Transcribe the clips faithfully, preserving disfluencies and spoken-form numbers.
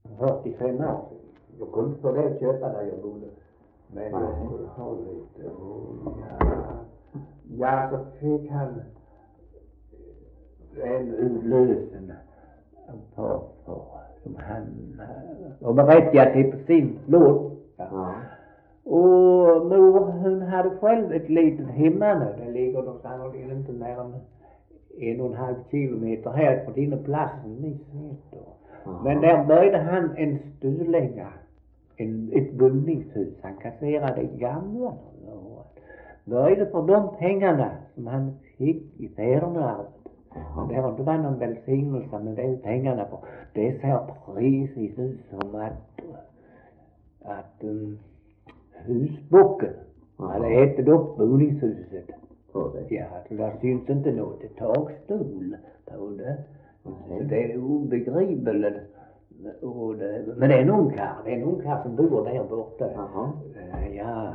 fyrtiofem år sedan. Jag kunde inte få det att köpa där jag bodde. Men jag skulle ha lite. Och ja, ja, så fick han en utlösen på, på som han var berättigad till på sin lån. Ja. Och mor, hon hade själv ett litet hemman. Det ligger då sannolikt inte mer än en och en halv kilometer här på din platsen ni ser. Men där började han en stulänga, en, ett boningshus. Han kasserade gamla och började för de pengarna som han fick i fädernearvet. Men det var inte bara någon välsignelse, men det är pengarna på. Det ser precis ut som att, att um, husbocken hade ätit upp boningshuset. Ja, så där syns inte något takstol på det. Så det är obegripligt. Och det, men det är en ungkarl, det är en ungkarl som bor där borta. Jaha. Ja,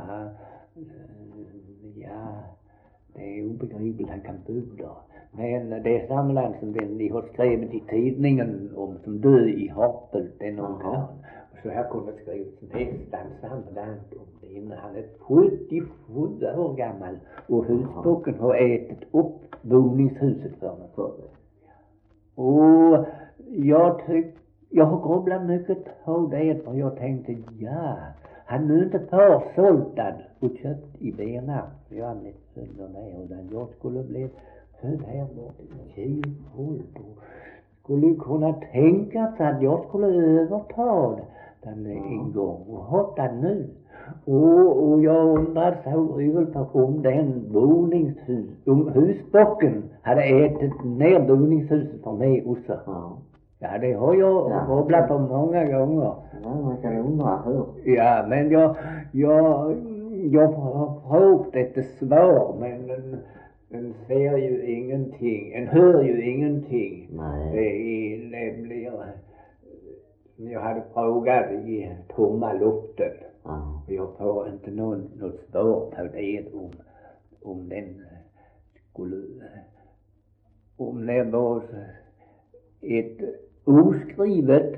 ja, det är obegripligt han kan bo där. Men det är samman som den de har skrivit i tidningen om som död i Harpel, den ungkarl. Och så här kunde det skrivits nästan sammanlagt om det innan. Han är sjuttiosju år gammal och husbocken har ätit upp boningshuset för mig. Och jag tyckte, jag har grubblat mycket på det, för jag tänkte, ja, han nu inte försåltad och köpt i Bena. Jag är mitt sönder där, utan jag skulle bli född här bort i Kilhult och skulle kunna tänka sig att jag skulle överta den en gång och ha den nu. Och, och jag undrar så över på om den boningshus, om husbocken hade ätit ner boningshuset för mig också. Ja. Ja, det har jag grubblat på många gånger. Ja, man kan undra hur. Ja, men jag, jag, jag har frågat ett svar, men den, den ser ju ingenting, en hör ju ingenting. Nej. Det, det blir, jag hade frågat i tomma luften. Ja. Jag får inte någon, något svar på det om, om den skulle, om det var ett oskrivet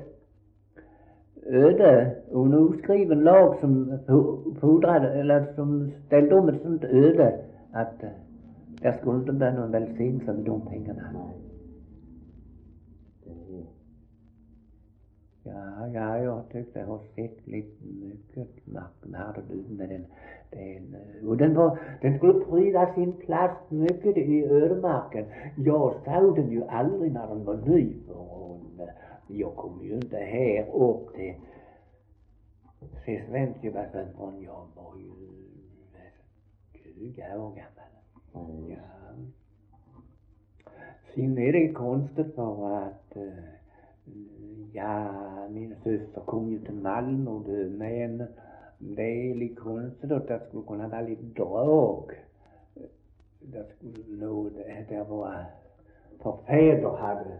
öde och en oskriven lag som fordrade, eller som ställde om ett sånt öde att där skulle inte bli någon välsignelse med de pengarna. Nej. Ja, ja, jag tyckte jag har sett lite mycket märkvärdigt med den, den, och den var, den skulle pryda sin plats mycket i ödemarken. Jag såg den ju aldrig när den var ny, och jag kom ju inte här upp till se Svenskjöbasen från jag var ju tjugo år gammal. Mm. Ja. Sen är det konstigt för att ja, min syster kom ju till Malmö och det, men det är lite konstigt att det skulle kunna vara lite drag. Det skulle nog, det, det var för fäder hade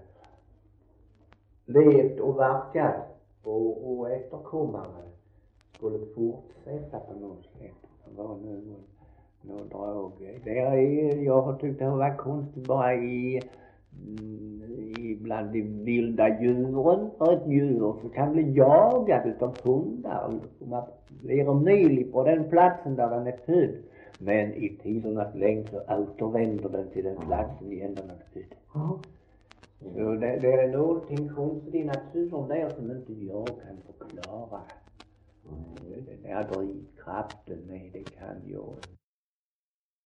levt och verkat och, och efterkommande skulle fortsätta på något sätt. Det var nu någon drag. Det är, jag har tyckt det har varit konstigt bara i ibland de vilda djuren. För ett djur så kan bli jagad utav hundar och man blir mil på den platsen där den är född. Men i tidernas längd så återvänder den till den platsen igen där den är född. Ja. Så det, det är någonting konstigt i naturen där som inte jag kan förklara. Den där drivkraften med det kan jag